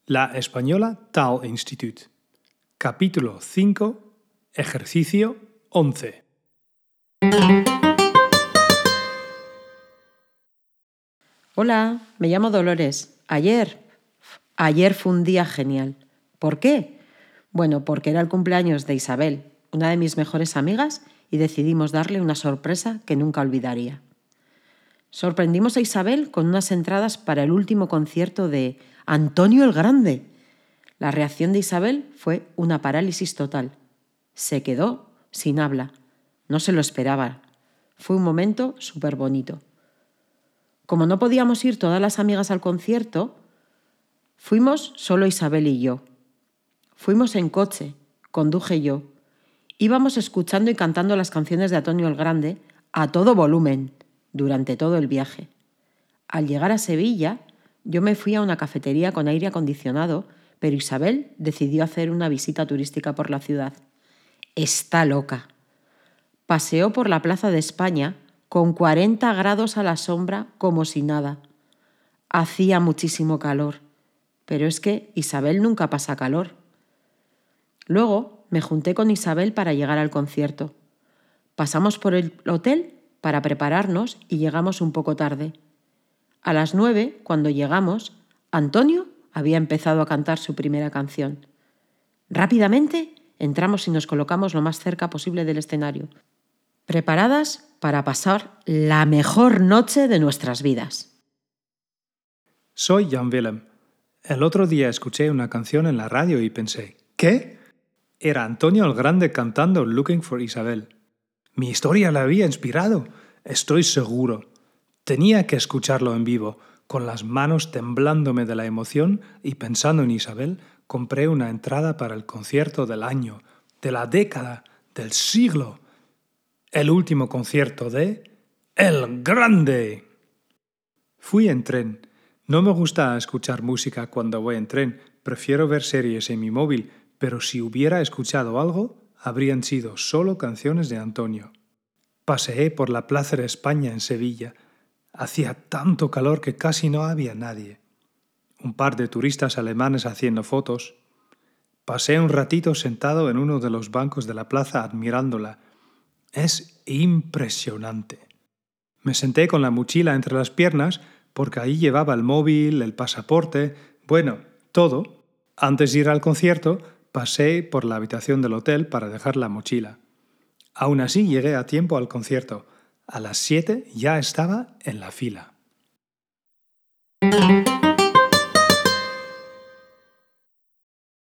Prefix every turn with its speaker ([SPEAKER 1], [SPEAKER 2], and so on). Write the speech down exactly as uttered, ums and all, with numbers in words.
[SPEAKER 1] La Española Taalinstituut. Capítulo cinco, ejercicio once.
[SPEAKER 2] Hola, me llamo Dolores. Ayer, ayer fue un día genial. ¿Por qué? Bueno, porque era el cumpleaños de Isabel, una de mis mejores amigas, y decidimos darle una sorpresa que nunca olvidaría. Sorprendimos a Isabel con unas entradas para el último concierto de Antonio el Grande. La reacción de Isabel fue una parálisis total. Se quedó sin habla. No se lo esperaba. Fue un momento súper bonito. Como no podíamos ir todas las amigas al concierto, fuimos solo Isabel y yo. Fuimos en coche, conduje yo. Íbamos escuchando y cantando las canciones de Antonio el Grande a todo volumen durante todo el viaje. Al llegar a Sevilla, yo me fui a una cafetería con aire acondicionado, pero Isabel decidió hacer una visita turística por la ciudad. Está loca. Paseó por la Plaza de España con cuarenta grados a la sombra como si nada. Hacía muchísimo calor, pero es que Isabel nunca pasa calor. Luego me junté con Isabel para llegar al concierto. Pasamos por el hotel para prepararnos y llegamos un poco tarde. A las nueve, cuando llegamos, Antonio había empezado a cantar su primera canción. Rápidamente entramos y nos colocamos lo más cerca posible del escenario, preparadas para pasar la mejor noche de nuestras vidas.
[SPEAKER 1] Soy Jan Willem. El otro día escuché una canción en la radio y pensé, ¿qué? Era Antonio el Grande cantando Looking for Isabel. Mi historia la había inspirado, estoy seguro. Tenía que escucharlo en vivo. Con las manos temblándome de la emoción y pensando en Isabel, compré una entrada para el concierto del año, de la década, del siglo. El último concierto de El Grande. Fui en tren. No me gusta escuchar música cuando voy en tren, prefiero ver series en mi móvil, pero si hubiera escuchado algo, habrían sido solo canciones de Antonio. Paseé por la Plaza de España en Sevilla. Hacía tanto calor que casi no había nadie. Un par de turistas alemanes haciendo fotos. Pasé un ratito sentado en uno de los bancos de la plaza admirándola. Es impresionante. Me senté con la mochila entre las piernas porque ahí llevaba el móvil, el pasaporte, bueno, todo. Antes de ir al concierto, pasé por la habitación del hotel para dejar la mochila. Aún así llegué a tiempo al concierto. A las siete ya estaba en la fila.